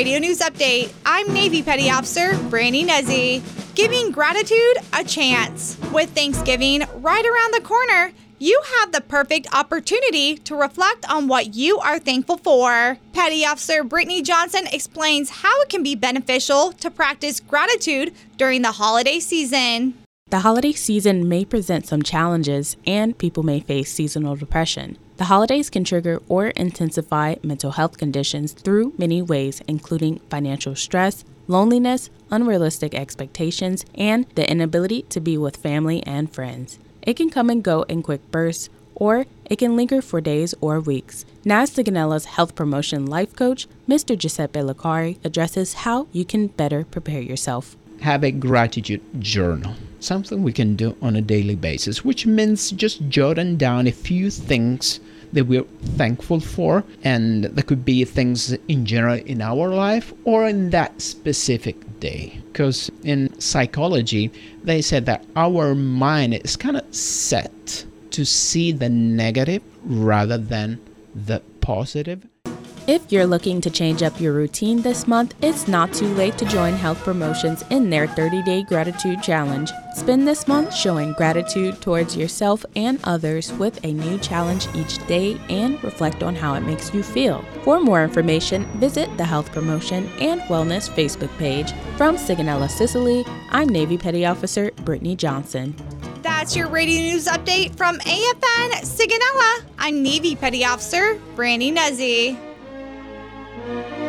Radio News Update. I'm Navy Petty Officer Brandy Nezzi, giving gratitude a chance. With Thanksgiving right around the corner, you have the perfect opportunity to reflect on what you are thankful for. Petty Officer Brittany Johnson explains how it can be beneficial to practice gratitude during the holiday season. The holiday season may present some challenges, and people may face seasonal depression. The holidays can trigger or intensify mental health conditions through many ways, including financial stress, loneliness, unrealistic expectations, and the inability to be with family and friends. It can come and go in quick bursts, or it can linger for days or weeks. NAS Sigonella's health promotion life coach, Mr. Giuseppe Licari, addresses how you can better prepare yourself. Have a gratitude journal, something we can do on a daily basis, which means just jotting down a few things that we're thankful for, and that could be things in general in our life or in that specific day. Because in psychology, they said that our mind is kind of set to see the negative rather than the positive. If you're looking to change up your routine this month, it's not too late to join Health Promotions in their 30-day gratitude challenge. Spend this month showing gratitude towards yourself and others with a new challenge each day and reflect on how it makes you feel. For more information, visit the Health Promotion and Wellness Facebook page. From Sigonella, Sicily, I'm Navy Petty Officer Brittany Johnson. That's your radio news update from AFN Sigonella. I'm Navy Petty Officer Brandy Nezzi.